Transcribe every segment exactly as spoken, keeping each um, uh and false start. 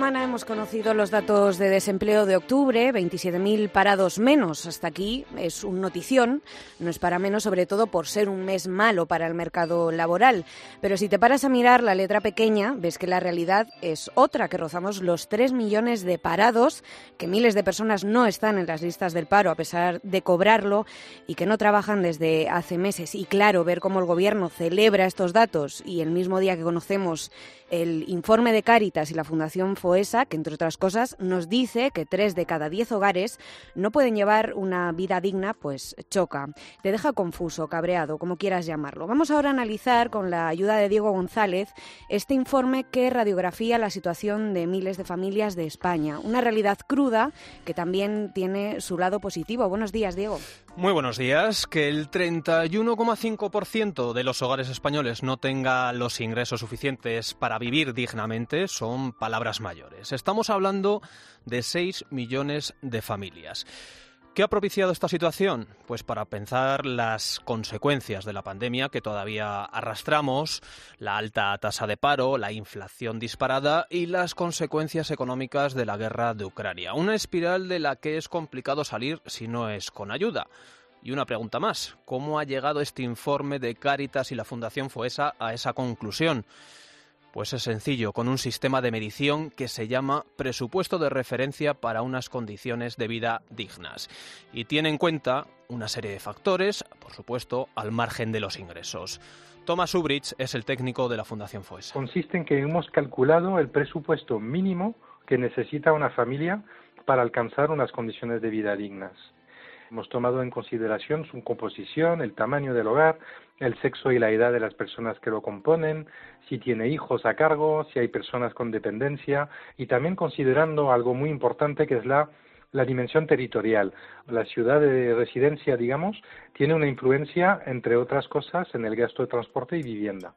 semana hemos conocido los datos de desempleo de octubre, veintisiete mil parados menos. Hasta aquí es un notición, no es para menos, sobre todo por ser un mes malo para el mercado laboral. Pero si te paras a mirar la letra pequeña, ves que la realidad es otra, que rozamos los tres millones de parados, que miles de personas no están en las listas del paro a pesar de cobrarlo y que no trabajan desde hace meses. Y claro, ver cómo el Gobierno celebra estos datos y el mismo día que conocemos el informe de Cáritas y la Fundación Foessa, que entre otras cosas nos dice que tres de cada diez hogares no pueden llevar una vida digna, pues choca. Te deja confuso, cabreado, como quieras llamarlo. Vamos ahora a analizar con la ayuda de Diego González este informe que radiografía la situación de miles de familias de España. Una realidad cruda que también tiene su lado positivo. Buenos días, Diego. Muy buenos días. Que el treinta y uno coma cinco por ciento de los hogares españoles no tenga los ingresos suficientes para vivir dignamente son palabras mayores. Estamos hablando de seis millones de familias. ¿Qué ha propiciado esta situación? Pues para pensar las consecuencias de la pandemia que todavía arrastramos, la alta tasa de paro, la inflación disparada y las consecuencias económicas de la guerra de Ucrania. Una espiral de la que es complicado salir si no es con ayuda. Y una pregunta más, ¿cómo ha llegado este informe de Cáritas y la Fundación Foessa a esa conclusión? Pues es sencillo, con un sistema de medición que se llama presupuesto de referencia para unas condiciones de vida dignas. Y tiene en cuenta una serie de factores, por supuesto, al margen de los ingresos. Thomas Ubrich es el técnico de la Fundación Foessa. Consiste en que hemos calculado el presupuesto mínimo que necesita una familia para alcanzar unas condiciones de vida dignas. Hemos tomado en consideración su composición, el tamaño del hogar, el sexo y la edad de las personas que lo componen, si tiene hijos a cargo, si hay personas con dependencia y también considerando algo muy importante que es la, la dimensión territorial. La ciudad de residencia, digamos, tiene una influencia, entre otras cosas, en el gasto de transporte y vivienda.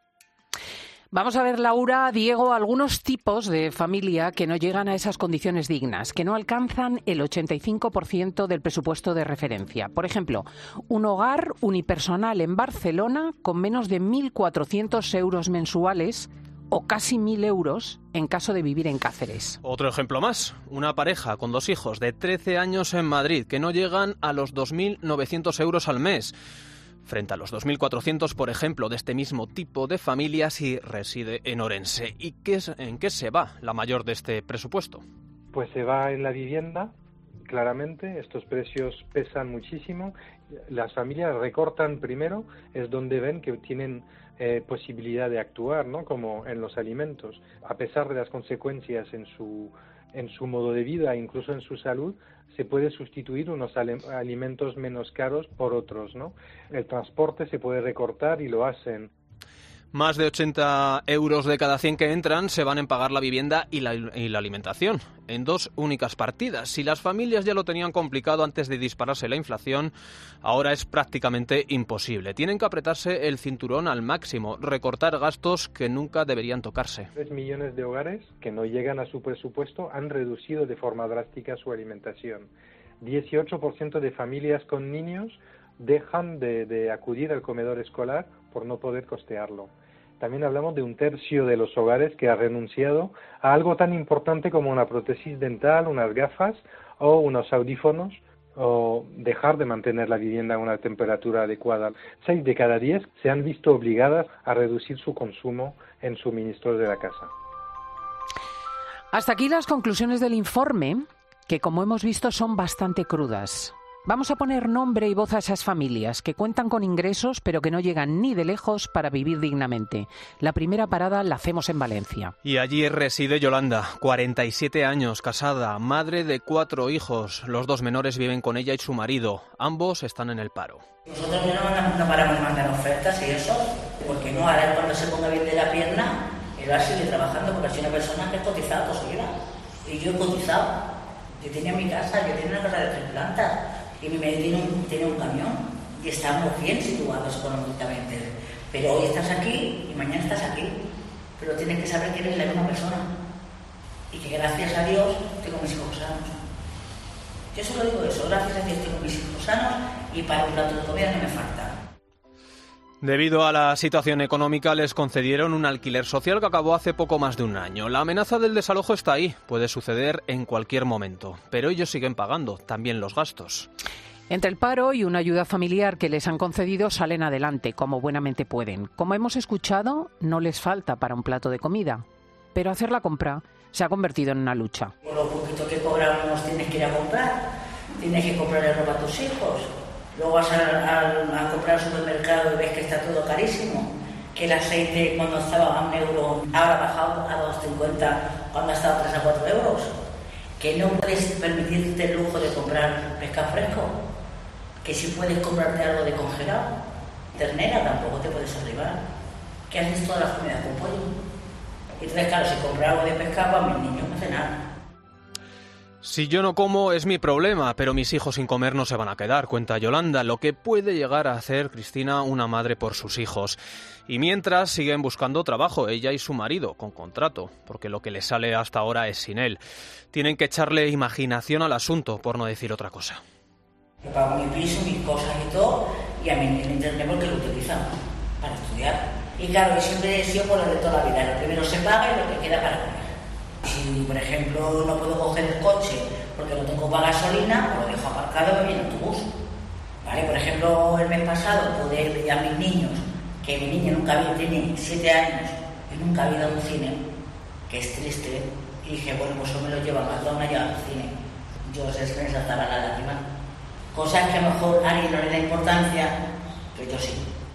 Vamos a ver, Laura, Diego, algunos tipos de familia que no llegan a esas condiciones dignas, que no alcanzan el ochenta y cinco por ciento del presupuesto de referencia. Por ejemplo, un hogar unipersonal en Barcelona con menos de mil cuatrocientos euros mensuales o casi mil euros en caso de vivir en Cáceres. Otro ejemplo más, una pareja con dos hijos de trece años en Madrid que no llegan a los dos mil novecientos euros al mes. Frente a los dos mil cuatrocientos, por ejemplo, de este mismo tipo de familia si reside en Orense. ¿Y qué es, en qué se va la mayor de este presupuesto? Pues se va en la vivienda, claramente. Estos precios pesan muchísimo. Las familias recortan primero, es donde ven que tienen eh, posibilidad de actuar, ¿no? Como en los alimentos. A pesar de las consecuencias en su, en su modo de vida, incluso en su salud, se puede sustituir unos alimentos menos caros por otros, ¿no? El transporte se puede recortar y lo hacen. Más de ochenta euros de cada cien que entran se van en pagar la vivienda y la, y la alimentación, en dos únicas partidas. Si las familias ya lo tenían complicado antes de dispararse la inflación, ahora es prácticamente imposible. Tienen que apretarse el cinturón al máximo, recortar gastos que nunca deberían tocarse. Tres millones de hogares que no llegan a su presupuesto han reducido de forma drástica su alimentación. dieciocho por ciento de familias con niños dejan de, de acudir al comedor escolar por no poder costearlo. También hablamos de un tercio de los hogares que ha renunciado a algo tan importante como una prótesis dental, unas gafas o unos audífonos, o dejar de mantener la vivienda a una temperatura adecuada. Seis de cada diez se han visto obligadas a reducir su consumo en suministros de la casa. Hasta aquí las conclusiones del informe, que como hemos visto son bastante crudas. Vamos a poner nombre y voz a esas familias que cuentan con ingresos pero que no llegan ni de lejos para vivir dignamente. La primera parada la hacemos en Valencia. Y allí reside Yolanda, cuarenta y siete años, casada, madre de cuatro hijos. Los dos menores viven con ella y su marido. Ambos están en el paro. Nosotros no, no paramos de mandar ofertas y eso, porque no, ahora cuando se ponga bien de la pierna, él va a seguir trabajando porque soy una persona que ha cotizado toda su vida. Y yo he cotizado. Yo tenía mi casa, yo tenía una casa de tres plantas. Y mi marido tiene un, tiene un camión y estamos bien situados económicamente. Pero hoy estás aquí y mañana estás aquí. Pero tienes que saber que eres la misma persona. Y que gracias a Dios tengo mis hijos sanos. Yo solo digo eso, gracias a Dios tengo mis hijos sanos y para un plato de comida no me falta. Debido a la situación económica les concedieron un alquiler social que acabó hace poco más de un año. La amenaza del desalojo está ahí, puede suceder en cualquier momento, pero ellos siguen pagando también los gastos. Entre el paro y una ayuda familiar que les han concedido salen adelante como buenamente pueden. Como hemos escuchado, no les falta para un plato de comida, pero hacer la compra se ha convertido en una lucha. Por lo poquito que cobramos tienes que ir a comprar, tienes que comprarle ropa a tus hijos. Luego vas a, a, a comprar al supermercado y ves que está todo carísimo, que el aceite cuando estaba a un euro ahora ha bajado a dos cincuenta cuando ha estado a tres a cuatro euros, que no puedes permitirte el lujo de comprar pescado fresco, que si puedes comprarte algo de congelado, ternera tampoco te puedes arribar, que haces todas las comidas con pollo. Y entonces claro, si compro algo de pescado a mis niños no hacen nada. Si yo no como es mi problema, pero mis hijos sin comer no se van a quedar, cuenta Yolanda, lo que puede llegar a hacer Cristina una madre por sus hijos. Y mientras siguen buscando trabajo, ella y su marido, con contrato, porque lo que les sale hasta ahora es sin él. Tienen que echarle imaginación al asunto, por no decir otra cosa. Yo pago mi piso, mis cosas y todo, y a mí el internet porque lo utilizan para estudiar. Y claro, yo siempre he sido por lo de toda la vida, lo primero se paga y lo que queda para comer. Si, por ejemplo, no puedo coger el coche porque no tengo para gasolina, pues lo dejo aparcado y me voy en autobús. ¿Vale? Por ejemplo, el mes pasado pude ir a mis niños, que mi niña nunca había, tiene siete años y nunca había ido a un cine, que es triste, y dije, bueno, pues yo me lo llevo a McDonald's y al cine. Yo sé que me saltaba la lágrima. Cosas que a lo mejor a alguien no le da importancia, pero yo sí.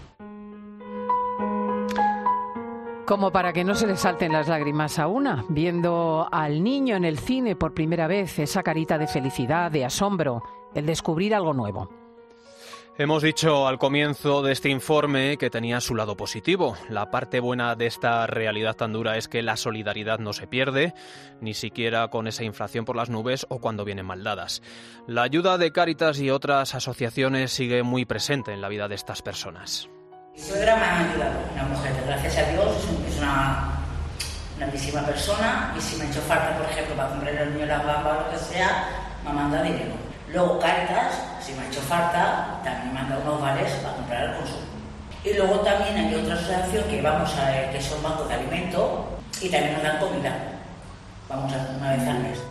Como para que no se le salten las lágrimas a una, viendo al niño en el cine por primera vez, esa carita de felicidad, de asombro, el descubrir algo nuevo. Hemos dicho al comienzo de este informe que tenía su lado positivo. La parte buena de esta realidad tan dura es que la solidaridad no se pierde, ni siquiera con esa inflación por las nubes o cuando vienen mal dadas. La ayuda de Cáritas y otras asociaciones sigue muy presente en la vida de estas personas. Mi suegra me ha ayudado, una mujer que gracias a Dios es una grandísima persona y si me ha hecho falta, por ejemplo, para comprarle al niño las gambas o lo que sea, me manda dinero. Luego Cáritas, si me ha hecho falta, también me manda unos vales para comprar al consumo. Y luego también hay otra asociación que vamos a ver, que son bancos de alimentos y también nos dan comida. Vamos a una vez al mes.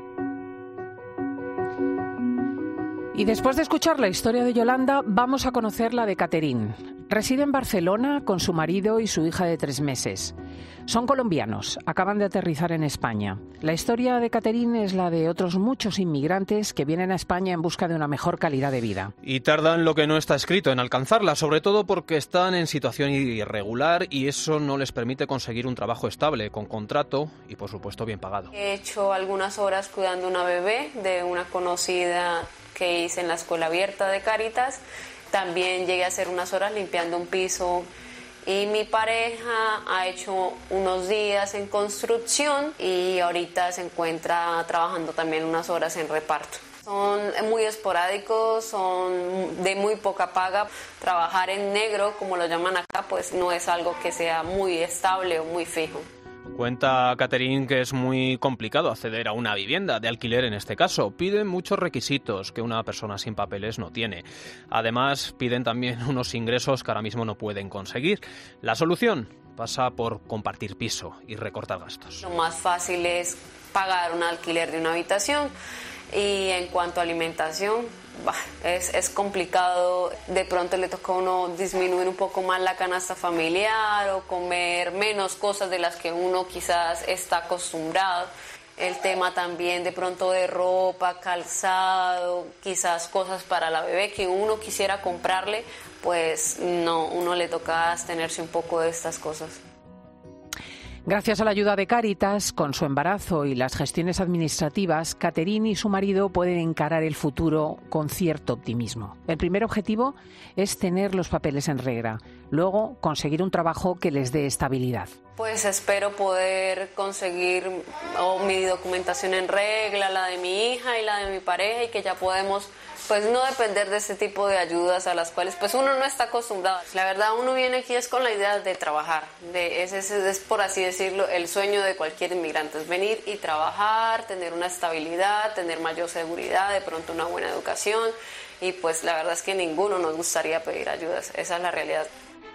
Y después de escuchar la historia de Yolanda, vamos a conocer la de Catherine. Reside en Barcelona con su marido y su hija de tres meses. Son colombianos, acaban de aterrizar en España. La historia de Catherine es la de otros muchos inmigrantes que vienen a España en busca de una mejor calidad de vida. Y tardan lo que no está escrito en alcanzarla, sobre todo porque están en situación irregular y eso no les permite conseguir un trabajo estable, con contrato y, por supuesto, bien pagado. He hecho algunas horas cuidando una bebé de una conocida que hice en la escuela abierta de Cáritas. También llegué a hacer unas horas limpiando un piso y mi pareja ha hecho unos días en construcción y ahorita se encuentra trabajando también unas horas en reparto. Son muy esporádicos, son de muy poca paga. Trabajar en negro, como lo llaman acá, pues no es algo que sea muy estable o muy fijo. Cuenta Catherine que es muy complicado acceder a una vivienda, de alquiler en este caso. Piden muchos requisitos que una persona sin papeles no tiene. Además, piden también unos ingresos que ahora mismo no pueden conseguir. La solución pasa por compartir piso y recortar gastos. Lo más fácil es pagar un alquiler de una habitación y en cuanto a alimentación, bah, es, es complicado. De pronto le toca a uno disminuir un poco más la canasta familiar o comer menos cosas de las que uno quizás está acostumbrado. El tema también de pronto de ropa, calzado, quizás cosas para la bebé que uno quisiera comprarle, pues no, uno le toca abstenerse un poco de estas cosas. Gracias a la ayuda de Cáritas, con su embarazo y las gestiones administrativas, Catherine y su marido pueden encarar el futuro con cierto optimismo. El primer objetivo es tener los papeles en regla, luego conseguir un trabajo que les dé estabilidad. Pues espero poder conseguir oh, mi documentación en regla, la de mi hija y la de mi pareja, y que ya podemos pues no depender de ese tipo de ayudas a las cuales pues uno no está acostumbrado. La verdad, uno viene aquí es con la idea de trabajar, de ese es, es por así decirlo el sueño de cualquier inmigrante, es venir y trabajar, tener una estabilidad, tener mayor seguridad, de pronto una buena educación, y pues la verdad es que ninguno nos gustaría pedir ayudas, esa es la realidad.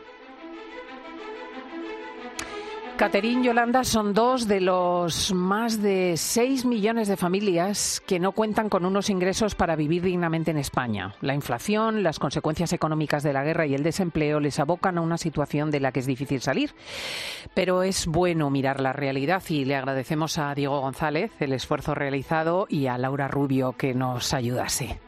Caterín, Yolanda, son dos de los más de seis millones de familias que no cuentan con unos ingresos para vivir dignamente en España. La inflación, las consecuencias económicas de la guerra y el desempleo les abocan a una situación de la que es difícil salir. Pero es bueno mirar la realidad y le agradecemos a Diego González el esfuerzo realizado y a Laura Rubio que nos ayudase.